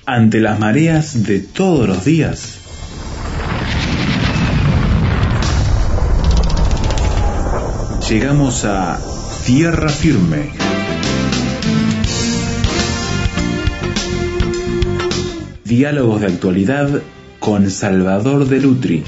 Ante las mareas de todos los días, llegamos a tierra firme. Diálogos de actualidad con Salvador de Lutri.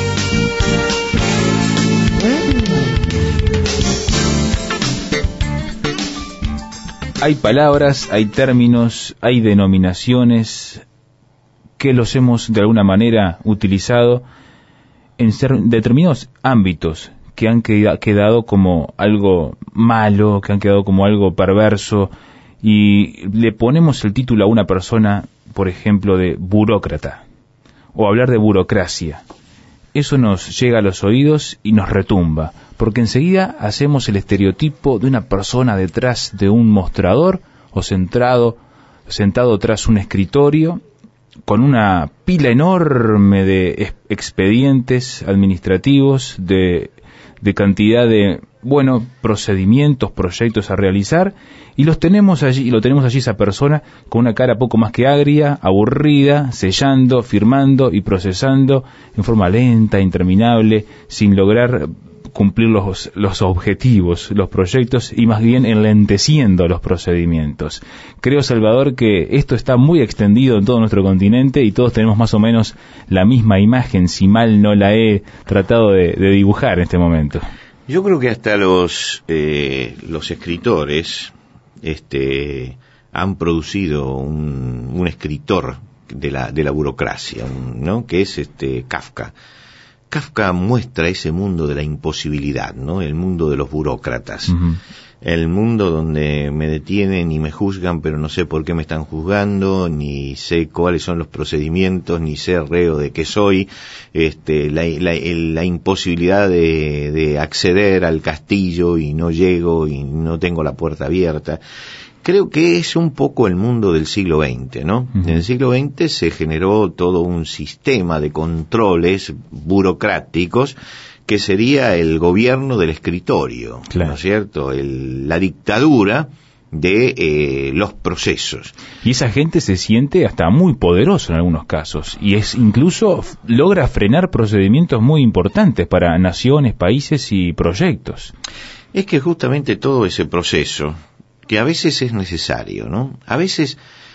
Hay palabras, hay términos, hay denominaciones que los hemos de alguna manera utilizado en determinados ámbitos que han quedado como algo malo, que han quedado como algo perverso, y le ponemos el título a una persona, por ejemplo, de burócrata, o hablar de burocracia. Eso nos llega a los oídos y nos retumba, porque enseguida hacemos el estereotipo de una persona detrás de un mostrador o sentado tras un escritorio con una pila enorme de expedientes administrativos, de cantidad de, procedimientos, proyectos a realizar, y lo tenemos allí esa persona con una cara poco más que agria, aburrida, sellando, firmando y procesando en forma lenta, interminable, sin lograr cumplir los objetivos, los proyectos, y más bien enlenteciendo los procedimientos. Creo, Salvador, que esto está muy extendido en todo nuestro continente y todos tenemos más o menos la misma imagen, si mal no la he tratado de dibujar en este momento. Yo creo que hasta los escritores han producido un escritor de la burocracia, ¿no? Que es Kafka. Kafka muestra ese mundo de la imposibilidad, ¿no? El mundo de los burócratas. Uh-huh. El mundo donde me detienen y me juzgan, pero no sé por qué me están juzgando, ni sé cuáles son los procedimientos, ni sé reo de qué soy. La imposibilidad de acceder al castillo y no llego y no tengo la puerta abierta. Creo que es un poco el mundo del siglo XX, ¿no? Uh-huh. En el siglo XX se generó todo un sistema de controles burocráticos que sería el gobierno del escritorio, claro, ¿no es cierto? La dictadura de los procesos. Y esa gente se siente hasta muy poderoso en algunos casos, y incluso logra frenar procedimientos muy importantes para naciones, países y proyectos. Es que justamente todo ese proceso, que a veces es necesario, ¿no? A veces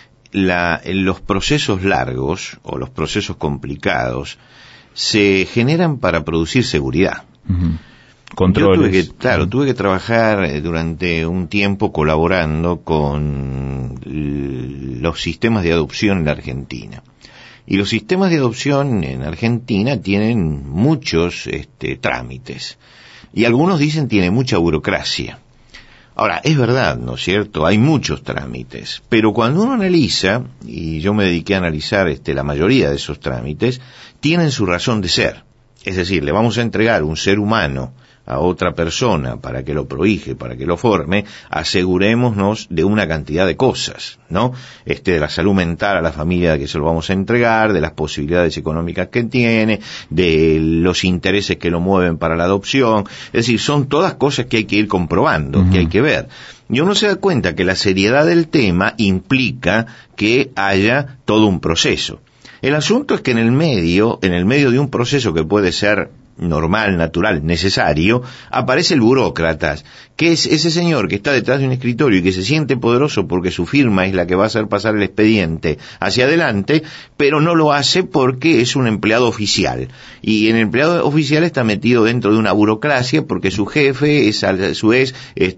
los procesos largos o los procesos complicados se generan para producir seguridad. Uh-huh. Controles. Tuve que trabajar durante un tiempo colaborando con los sistemas de adopción en la Argentina. Y los sistemas de adopción en Argentina tienen muchos trámites. Y algunos dicen tiene mucha burocracia. Ahora, es verdad, ¿no es cierto? Hay muchos trámites, pero cuando uno analiza, y yo me dediqué a analizar la mayoría de esos trámites, tienen su razón de ser. Es decir, le vamos a entregar un ser humano a otra persona para que lo provije, para que lo forme, asegurémonos de una cantidad de cosas, ¿no? De la salud mental a la familia que se lo vamos a entregar, de las posibilidades económicas que tiene, de los intereses que lo mueven para la adopción. Es decir, son todas cosas que hay que ir comprobando, uh-huh, que hay que ver. Y uno se da cuenta que la seriedad del tema implica que haya todo un proceso. El asunto es que en el medio de un proceso que puede ser normal, natural, necesario, aparece el burócrata, que es ese señor que está detrás de un escritorio y que se siente poderoso porque su firma es la que va a hacer pasar el expediente hacia adelante, pero no lo hace porque es un empleado oficial. Y el empleado oficial está metido dentro de una burocracia porque su jefe es a su vez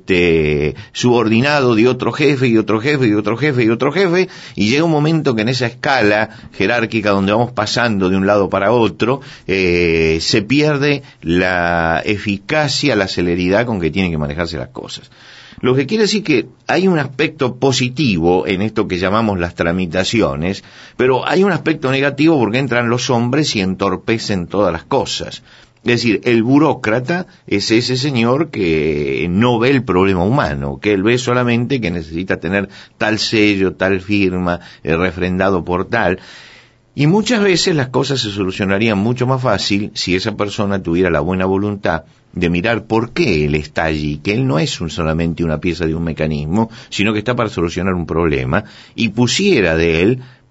subordinado de otro jefe y otro jefe y otro jefe y otro jefe, y llega un momento que en esa escala jerárquica donde vamos pasando de un lado para otro, se pierde la eficacia, la celeridad con que tienen que manejarse las cosas. Lo que quiere decir que hay un aspecto positivo en esto que llamamos las tramitaciones, pero hay un aspecto negativo porque entran los hombres y entorpecen todas las cosas. Es decir, el burócrata es ese señor que no ve el problema humano, que él ve solamente que necesita tener tal sello, tal firma, refrendado por tal. Y muchas veces las cosas se solucionarían mucho más fácil si esa persona tuviera la buena voluntad de mirar por qué él está allí, que él no es solamente una pieza de un mecanismo, sino que está para solucionar un problema, y pusiera de él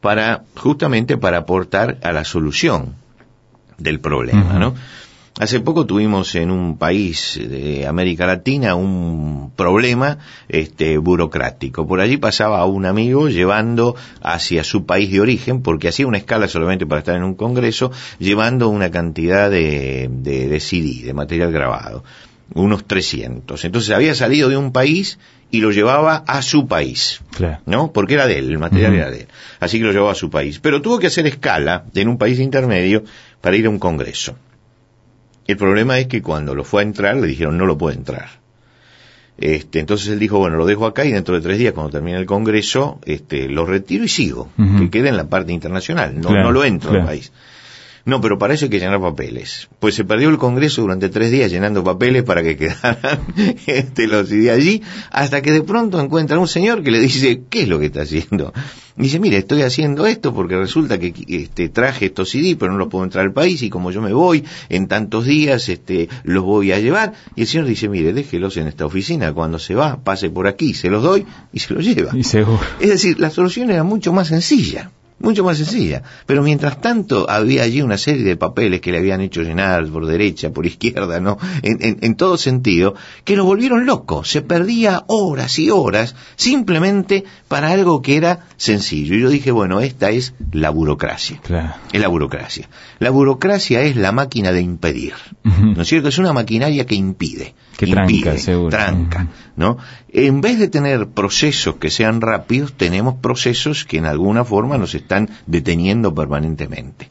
justamente para aportar a la solución del problema, ¿no? Hace poco tuvimos en un país de América Latina un problema burocrático. Por allí pasaba un amigo llevando hacia su país de origen, porque hacía una escala solamente para estar en un congreso, llevando una cantidad de CD, de material grabado, unos 300. Entonces había salido de un país y lo llevaba a su país, claro, ¿no? Porque era de él, el material era de él. Así que lo llevaba a su país. Pero tuvo que hacer escala en un país intermedio para ir a un congreso. El problema es que cuando lo fue a entrar, le dijeron no lo puede entrar. Entonces él dijo, bueno, lo dejo acá y dentro de 3 días, cuando termine el congreso, lo retiro y sigo, que quede en la parte internacional, no lo entro al país. No, pero para eso hay que llenar papeles. Pues se perdió el congreso durante 3 días llenando papeles para que quedaran los de allí, hasta que de pronto encuentran un señor que le dice, ¿qué es lo que está haciendo? Dice, mire, estoy haciendo esto porque resulta que traje estos CD, pero no los puedo entrar al país, y como yo me voy en tantos días, los voy a llevar. Y el señor dice, mire, déjelos en esta oficina, cuando se va, pase por aquí, se los doy y se los lleva. Y seguro. Es decir, la solución era mucho más sencilla, pero mientras tanto había allí una serie de papeles que le habían hecho llenar por derecha, por izquierda, ¿no? En todo sentido, que lo volvieron loco. Se perdía horas y horas simplemente para algo que era sencillo. Y yo dije, bueno, esta es la burocracia. Claro. Es la burocracia. La burocracia es la máquina de impedir, ¿no es cierto? Es una maquinaria que impide. Que tranca, seguro. Tranca, ¿no? En vez de tener procesos que sean rápidos, tenemos procesos que en alguna forma nos están deteniendo permanentemente.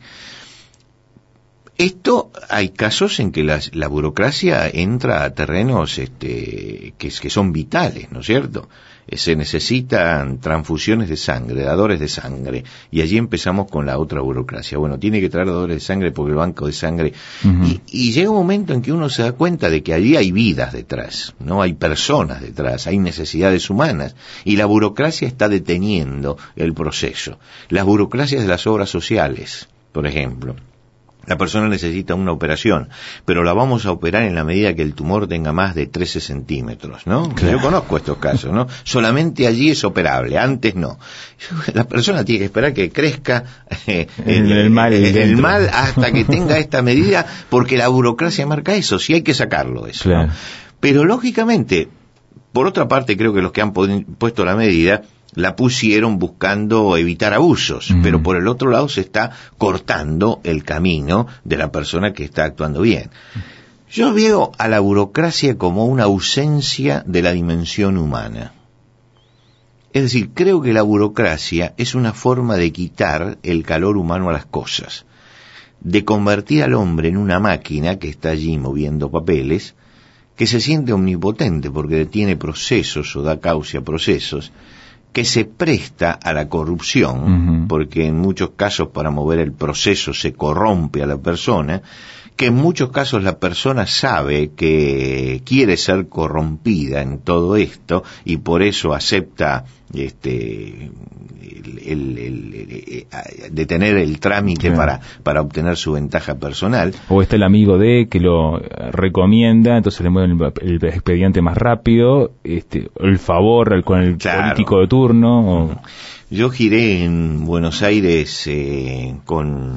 Esto, hay casos en que la burocracia entra a terrenos que son vitales, ¿no es cierto? Se necesitan transfusiones de sangre, dadores de sangre, y allí empezamos con la otra burocracia. Bueno, tiene que traer dadores de sangre porque el banco de sangre... Y llega un momento en que uno se da cuenta de que allí hay vidas detrás, ¿no? Hay personas detrás, hay necesidades humanas, y la burocracia está deteniendo el proceso. Las burocracias de las obras sociales, por ejemplo. La persona necesita una operación, pero la vamos a operar en la medida que el tumor tenga más de 13 centímetros, ¿no? Claro. Yo conozco estos casos, ¿no? Solamente allí es operable, antes no. La persona tiene que esperar que crezca el mal hasta que tenga esta medida, porque la burocracia marca eso, sí hay que sacarlo eso. Claro. ¿No? Pero lógicamente, por otra parte, creo que los que han puesto la medida la pusieron buscando evitar abusos, pero por el otro lado se está cortando el camino de la persona que está actuando bien. Yo veo a la burocracia como una ausencia de la dimensión humana. Es decir, creo que la burocracia es una forma de quitar el calor humano a las cosas, de convertir al hombre en una máquina que está allí moviendo papeles, que se siente omnipotente porque detiene procesos o da cauce a procesos, que se presta a la corrupción, porque en muchos casos para mover el proceso se corrompe a la persona, que en muchos casos la persona sabe que quiere ser corrompida en todo esto y por eso acepta detener el trámite para obtener su ventaja personal. O está el amigo que lo recomienda, entonces le mueven el expediente más rápido, el favor con el político de turno. Yo giré en Buenos Aires con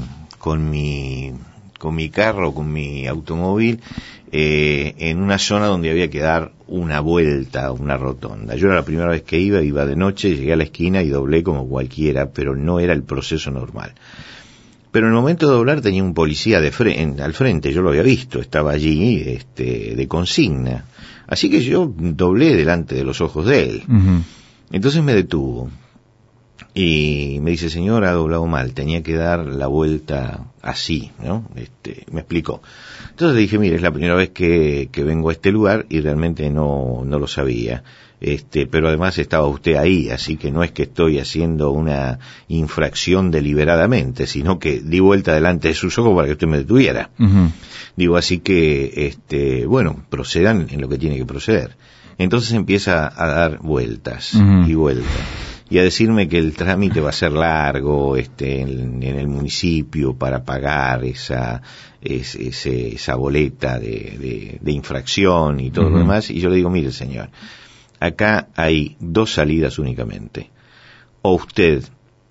mi carro, con mi automóvil, en una zona donde había que dar una vuelta, una rotonda. Yo era la primera vez que iba de noche, llegué a la esquina y doblé como cualquiera, pero no era el proceso normal. Pero en el momento de doblar tenía un policía al frente, yo lo había visto, estaba allí de consigna. Así que yo doblé delante de los ojos de él. Entonces me detuvo. Y me dice, señor, ha doblado mal, tenía que dar la vuelta así, ¿no? Me explicó. Entonces le dije, mire, es la primera vez que vengo a este lugar y realmente no lo sabía. Pero además estaba usted ahí, así que no es que estoy haciendo una infracción deliberadamente, sino que di vuelta delante de sus ojos para que usted me detuviera. Digo, así que, bueno, procedan en lo que tiene que proceder. Entonces empieza a dar vueltas y vueltas. Y a decirme que el trámite va a ser largo en el municipio para pagar esa boleta de infracción y todo lo demás. Y yo le digo, mire señor, acá hay 2 salidas únicamente. O usted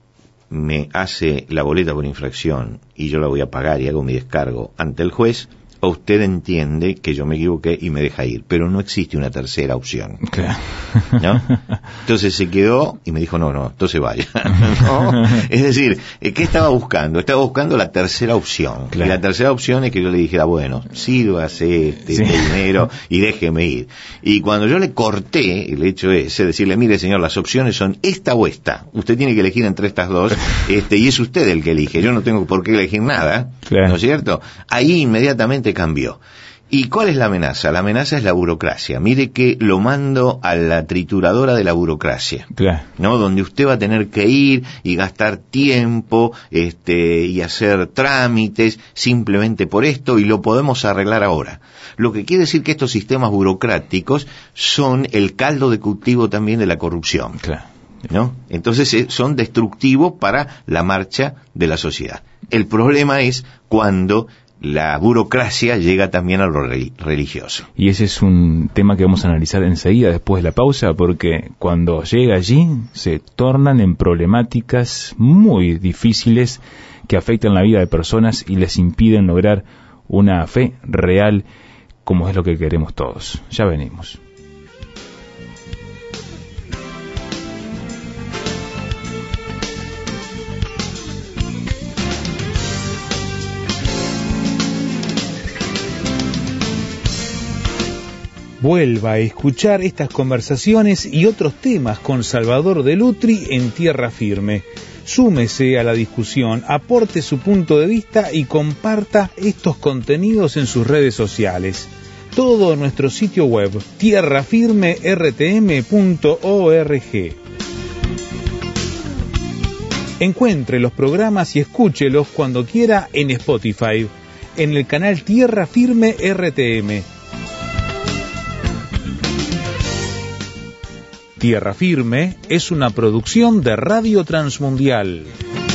me hace la boleta por infracción y yo la voy a pagar y hago mi descargo ante el juez, o usted entiende que yo me equivoqué y me deja ir, pero no existe una tercera opción. Claro. ¿No? Entonces se quedó y me dijo, no, entonces vaya. ¿No? Es decir, ¿qué estaba buscando? Estaba buscando la tercera opción. Claro. Y la tercera opción es que yo le dijera, bueno, sírvase este dinero y déjeme ir. Y cuando yo le corté el hecho ese, decirle, mire señor, las opciones son esta o esta. Usted tiene que elegir entre estas dos, y es usted el que elige. Yo no tengo por qué elegir nada, claro. ¿no es cierto? Ahí inmediatamente cambió. ¿Y cuál es la amenaza? La amenaza es la burocracia. Mire que lo mando a la trituradora de la burocracia, claro. ¿no? Donde usted va a tener que ir y gastar tiempo, y hacer trámites simplemente por esto, y lo podemos arreglar ahora. Lo que quiere decir que estos sistemas burocráticos son el caldo de cultivo también de la corrupción. Claro. ¿No? Entonces son destructivos para la marcha de la sociedad. El problema es cuando la burocracia llega también a lo religioso. Y ese es un tema que vamos a analizar enseguida después de la pausa, porque cuando llega allí se tornan en problemáticas muy difíciles que afectan la vida de personas y les impiden lograr una fe real como es lo que queremos todos. Ya venimos. Vuelva a escuchar estas conversaciones y otros temas con Salvador de Lutri en Tierra Firme. Súmese a la discusión, aporte su punto de vista y comparta estos contenidos en sus redes sociales. Todo en nuestro sitio web, tierrafirmertm.org. Encuentre los programas y escúchelos cuando quiera en Spotify, en el canal Tierra Firme RTM. Tierra Firme es una producción de Radio Transmundial.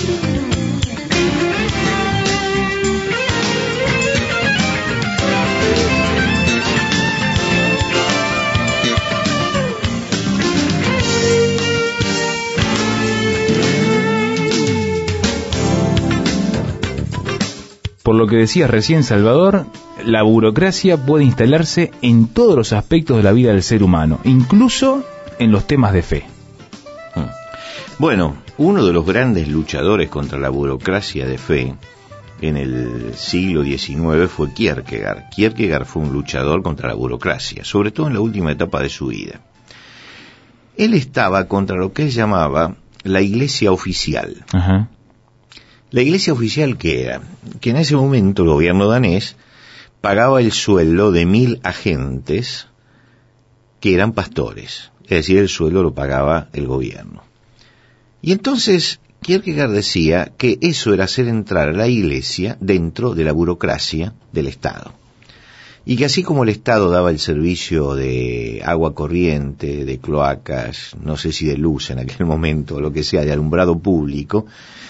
Por lo que decías recién, Salvador, la burocracia puede instalarse en todos los aspectos de la vida del ser humano, incluso en los temas de fe. Bueno, uno de los grandes luchadores contra la burocracia de fe en el siglo XIX fue Kierkegaard. Kierkegaard fue un luchador contra la burocracia, sobre todo en la última etapa de su vida. Él estaba contra lo que él llamaba la iglesia oficial. Ajá. La iglesia oficial, ¿qué era? Que en ese momento el gobierno danés pagaba el sueldo de 1.000 agentes que eran pastores. Es decir, el sueldo lo pagaba el gobierno. Y entonces Kierkegaard decía que eso era hacer entrar a la iglesia dentro de la burocracia del Estado. Y que así como el Estado daba el servicio de agua corriente, de cloacas, no sé si de luz en aquel momento, o lo que sea, de alumbrado público,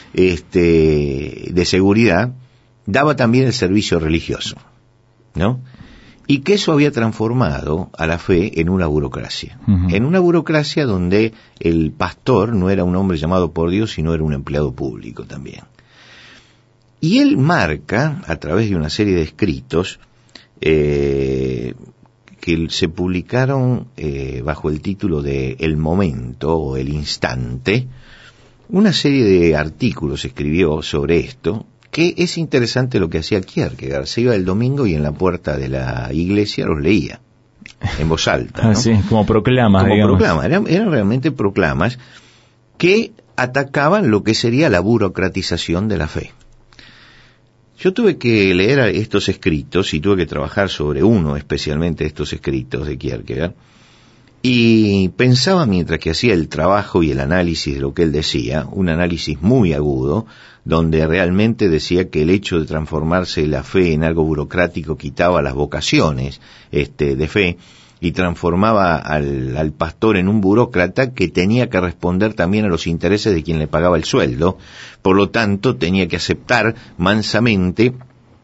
de seguridad, daba también el servicio religioso, ¿no? Y que eso había transformado a la fe en una burocracia. Uh-huh. En una burocracia donde el pastor no era un hombre llamado por Dios, sino era un empleado público también. Y él marca, a través de una serie de escritos, que se publicaron bajo el título de El Momento o El Instante, una serie de artículos escribió sobre esto, que es interesante lo que hacía Kierkegaard. Se iba el domingo y en la puerta de la iglesia los leía, en voz alta, ¿no? Sí, como proclamas, como digamos. proclamas, eran realmente proclamas que atacaban lo que sería la burocratización de la fe. Yo tuve que leer estos escritos y tuve que trabajar sobre uno especialmente de estos escritos de Kierkegaard, y pensaba mientras que hacía el trabajo y el análisis de lo que él decía, un análisis muy agudo, donde realmente decía que el hecho de transformarse la fe en algo burocrático quitaba las vocaciones de fe y transformaba al pastor en un burócrata que tenía que responder también a los intereses de quien le pagaba el sueldo. Por lo tanto, tenía que aceptar mansamente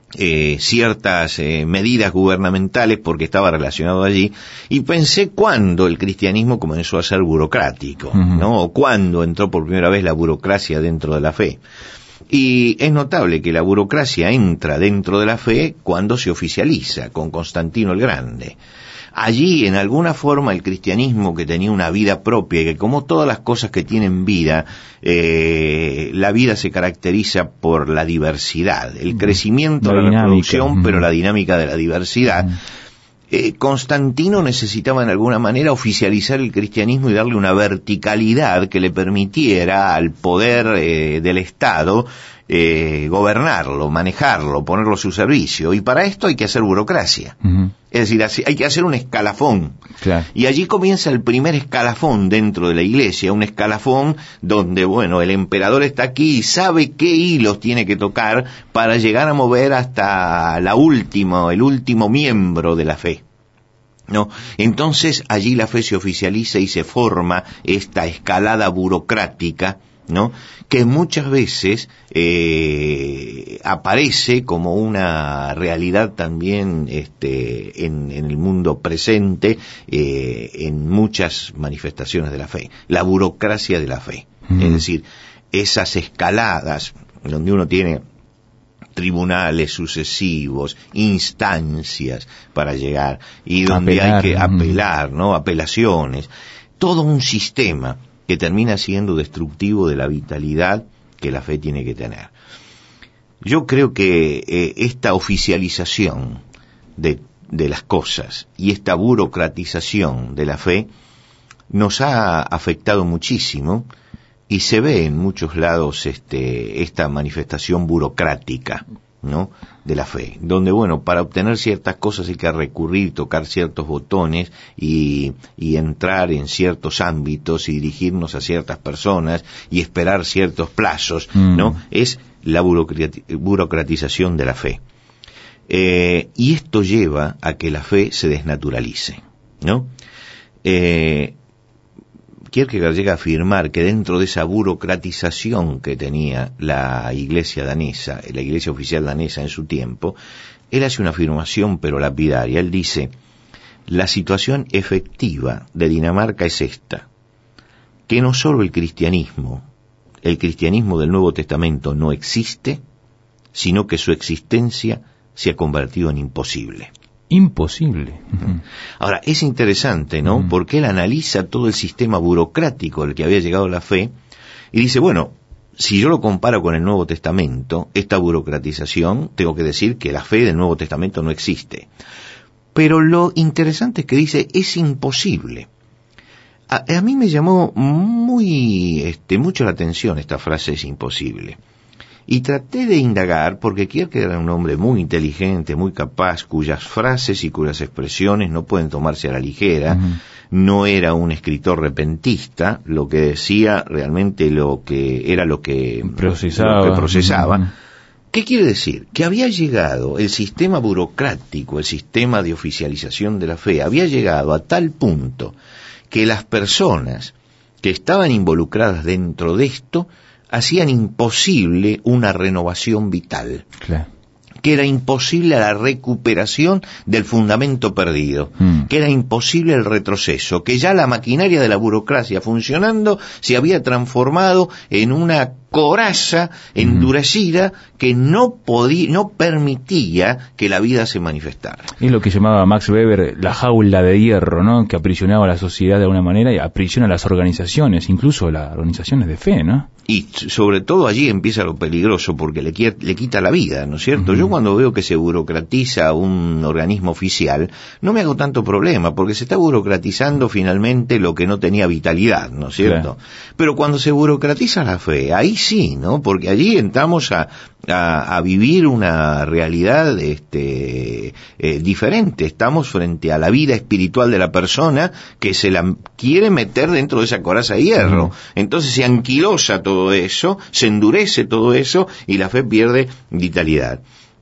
ciertas medidas gubernamentales porque estaba relacionado allí, y pensé cuándo el cristianismo comenzó a ser burocrático, ¿no? O cuándo entró por primera vez la burocracia dentro de la fe. Y es notable que la burocracia entra dentro de la fe cuando se oficializa, con Constantino el Grande. Allí, en alguna forma, el cristianismo, que tenía una vida propia, y que como todas las cosas que tienen vida, la vida se caracteriza por la diversidad, el crecimiento, la reproducción, pero la dinámica de la diversidad. Constantino necesitaba en alguna manera oficializar el cristianismo y darle una verticalidad que le permitiera al poder del Estado gobernarlo, manejarlo, ponerlo a su servicio, y para esto hay que hacer burocracia. Es decir, hay que hacer un escalafón. Claro. Y allí comienza el primer escalafón dentro de la iglesia, un escalafón donde, bueno, el emperador está aquí y sabe qué hilos tiene que tocar para llegar a mover hasta el último miembro de la fe, ¿no? Entonces allí la fe se oficializa y se forma esta escalada burocrática, ¿no? Que muchas veces aparece como una realidad también en el mundo presente, en muchas manifestaciones de la fe, la burocracia de la fe. Es decir, esas escaladas donde uno tiene tribunales sucesivos, instancias para llegar, y donde hay que apelar, ¿no? Apelaciones, todo un sistema que termina siendo destructivo de la vitalidad que la fe tiene que tener. Yo creo que esta oficialización de las cosas y esta burocratización de la fe nos ha afectado muchísimo, y se ve en muchos lados esta manifestación burocrática, ¿no?, de la fe, donde, bueno, para obtener ciertas cosas hay que recurrir, tocar ciertos botones y entrar en ciertos ámbitos y dirigirnos a ciertas personas y esperar ciertos plazos, ¿no? Es la burocratización de la fe. Y esto lleva a que la fe se desnaturalice, ¿no? Kierkegaard llega a afirmar que dentro de esa burocratización que tenía la iglesia danesa, la iglesia oficial danesa en su tiempo, él hace una afirmación pero lapidaria. Él dice: la situación efectiva de Dinamarca es esta, que no solo el cristianismo del Nuevo Testamento no existe, sino que su existencia se ha convertido en imposible. Imposible. Ahora, es interesante, ¿no? Porque él analiza todo el sistema burocrático al que había llegado la fe y dice, bueno, si yo lo comparo con el Nuevo Testamento, esta burocratización, tengo que decir que la fe del Nuevo Testamento no existe. Pero lo interesante es que dice, es imposible. A mí me llamó mucho la atención esta frase, es imposible. Y traté de indagar, porque Kierkegaard era un hombre muy inteligente, muy capaz, cuyas frases y cuyas expresiones no pueden tomarse a la ligera. No era un escritor repentista, lo que decía realmente lo que procesaba. ¿Qué quiere decir? Que había llegado el sistema burocrático, el sistema de oficialización de la fe, había llegado a tal punto que las personas que estaban involucradas dentro de esto hacían imposible una renovación vital. Claro. Que era imposible la recuperación del fundamento perdido, que era imposible el retroceso, que ya la maquinaria de la burocracia funcionando se había transformado en una coraza endurecida que no permitía que la vida se manifestara. Es lo que llamaba Max Weber la jaula de hierro, ¿no?, que aprisionaba a la sociedad de alguna manera y aprisiona a las organizaciones, incluso las organizaciones de fe, ¿no? Y sobre todo allí empieza lo peligroso, porque le quita la vida, ¿no es cierto? Yo cuando veo que se burocratiza un organismo oficial, no me hago tanto problema, porque se está burocratizando finalmente lo que no tenía vitalidad, ¿no es cierto? Claro. Pero cuando se burocratiza la fe, ahí sí, ¿no? Porque allí entramos a vivir una realidad diferente. Estamos frente a la vida espiritual de la persona que se la quiere meter dentro de esa coraza de hierro. Entonces se anquilosa todo eso, se endurece todo eso y la fe pierde vitalidad.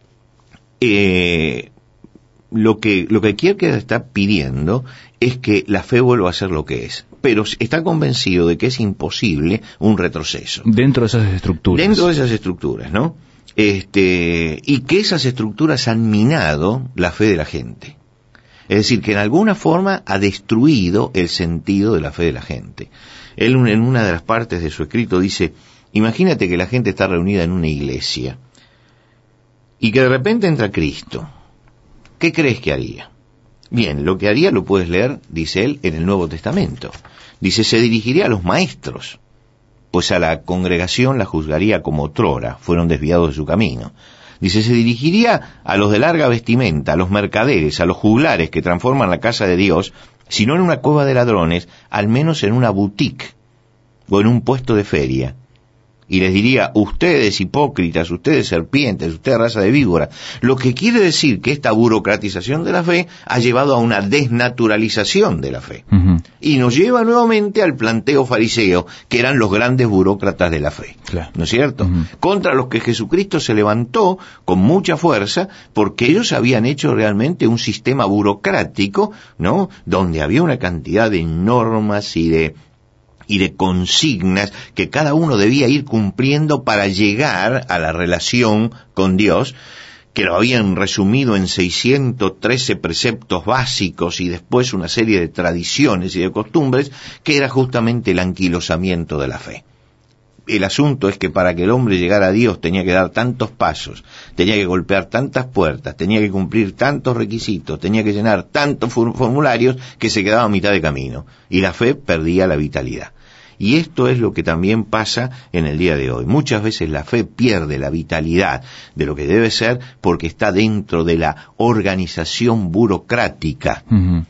Lo que Kierkegaard está pidiendo es que la fe vuelva a ser lo que es, pero está convencido de que es imposible un retroceso. Dentro de esas estructuras. Dentro de esas estructuras, ¿no? y que esas estructuras han minado la fe de la gente. Es decir, que en alguna forma ha destruido el sentido de la fe de la gente. Él en una de las partes de su escrito dice, imagínate que la gente está reunida en una iglesia y que de repente entra Cristo. ¿Qué crees que haría? Bien, lo que haría lo puedes leer, dice él, en el Nuevo Testamento. Dice, se dirigiría a los maestros, pues a la congregación la juzgaría como otrora, fueron desviados de su camino. Dice, se dirigiría a los de larga vestimenta, a los mercaderes, a los juglares que transforman la casa de Dios, si no en una cueva de ladrones, al menos en una boutique o en un puesto de feria. Y les diría, ustedes hipócritas, ustedes serpientes, ustedes raza de víbora. Lo que quiere decir que esta burocratización de la fe ha llevado a una desnaturalización de la fe. Uh-huh. Y nos lleva nuevamente al planteo fariseo, que eran los grandes burócratas de la fe. Claro. ¿No es cierto? Uh-huh. Contra los que Jesucristo se levantó con mucha fuerza, porque ellos habían hecho realmente un sistema burocrático, ¿no? Donde había una cantidad de normas y de consignas que cada uno debía ir cumpliendo para llegar a la relación con Dios, que lo habían resumido en 613 preceptos básicos y después una serie de tradiciones y de costumbres, que era justamente el anquilosamiento de la fe. El asunto es que para que el hombre llegara a Dios tenía que dar tantos pasos, tenía que golpear tantas puertas, tenía que cumplir tantos requisitos, tenía que llenar tantos formularios que se quedaba a mitad de camino y la fe perdía la vitalidad. Y esto es lo que también pasa en el día de hoy. Muchas veces la fe pierde la vitalidad de lo que debe ser porque está dentro de la organización burocrática. Uh-huh.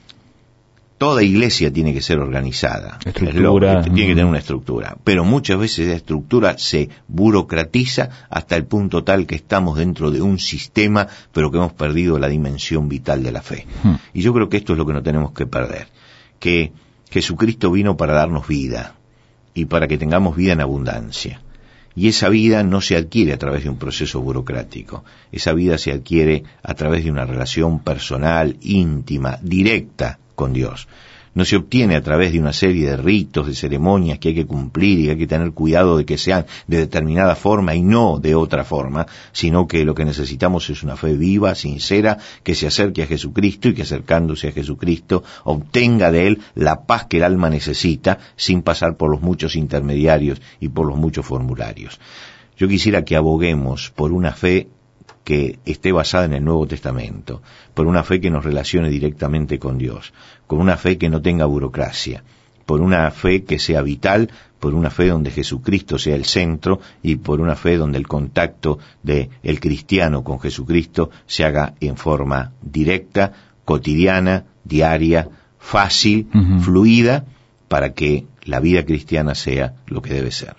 Toda iglesia tiene que ser organizada, estructura, tiene que tener una estructura, pero muchas veces la estructura se burocratiza hasta el punto tal que estamos dentro de un sistema, pero que hemos perdido la dimensión vital de la fe. Y yo creo que esto es lo que no tenemos que perder, que Jesucristo vino para darnos vida y para que tengamos vida en abundancia. Y esa vida no se adquiere a través de un proceso burocrático, esa vida se adquiere a través de una relación personal, íntima, directa con Dios. No se obtiene a través de una serie de ritos, de ceremonias que hay que cumplir y hay que tener cuidado de que sean de determinada forma y no de otra forma, sino que lo que necesitamos es una fe viva, sincera, que se acerque a Jesucristo y que acercándose a Jesucristo obtenga de Él la paz que el alma necesita sin pasar por los muchos intermediarios y por los muchos formularios. Yo quisiera que aboguemos por una fe que esté basada en el Nuevo Testamento, por una fe que nos relacione directamente con Dios, con una fe que no tenga burocracia, por una fe que sea vital, por una fe donde Jesucristo sea el centro y por una fe donde el contacto del cristiano con Jesucristo se haga en forma directa, cotidiana, diaria, fácil, uh-huh, fluida, para que la vida cristiana sea lo que debe ser.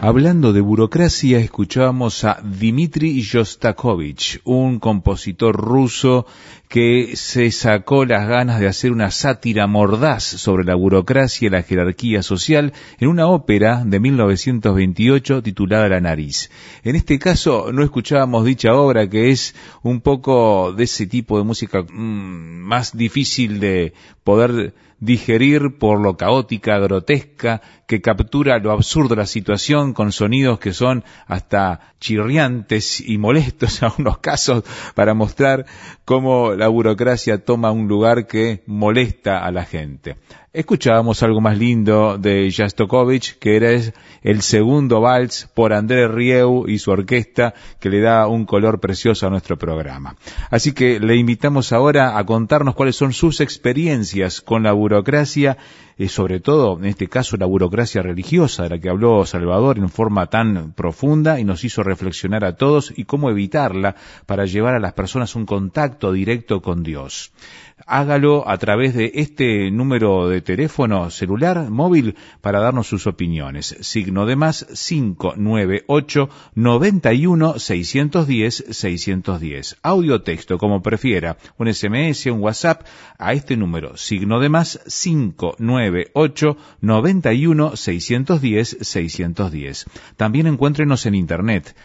Hablando de burocracia, escuchábamos a Dmitri Shostakovich, un compositor ruso que se sacó las ganas de hacer una sátira mordaz sobre la burocracia y la jerarquía social en una ópera de 1928 titulada La nariz. En este caso no escuchábamos dicha obra, que es un poco de ese tipo de música más difícil de poder digerir por lo caótica, grotesca, que captura lo absurdo de la situación con sonidos que son hasta chirriantes y molestos en algunos casos, para mostrar cómo la burocracia toma un lugar que molesta a la gente. Escuchábamos algo más lindo de Shostakovich, que era el segundo vals por André Rieu y su orquesta, que le da un color precioso a nuestro programa. Así que le invitamos ahora a contarnos cuáles son sus experiencias con la burocracia, sobre todo, en este caso, la burocracia religiosa de la que habló Salvador en forma tan profunda y nos hizo reflexionar a todos, y cómo evitarla para llevar a las personas un contacto directo con Dios. Hágalo a través de este número de teléfono celular móvil para darnos sus opiniones. Signo de más 598 91 610 610. Audio texto, como prefiera, un SMS, un WhatsApp a este número. Signo de más 598 91 610 610. También encuéntrenos en internet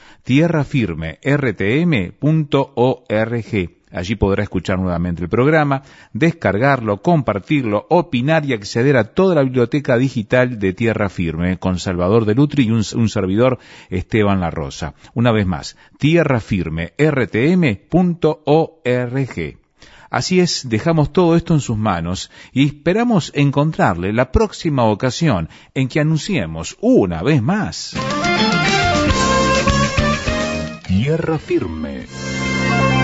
tierrafirme.rtm.org. Allí podrá escuchar nuevamente el programa, descargarlo, compartirlo, opinar y acceder a toda la biblioteca digital de Tierra Firme, con Salvador de Lutri y un servidor, Esteban La Rosa. Una vez más, tierrafirme.rtm.org. Así es, dejamos todo esto en sus manos y esperamos encontrarle la próxima ocasión en que anunciemos una vez más. Tierra Firme.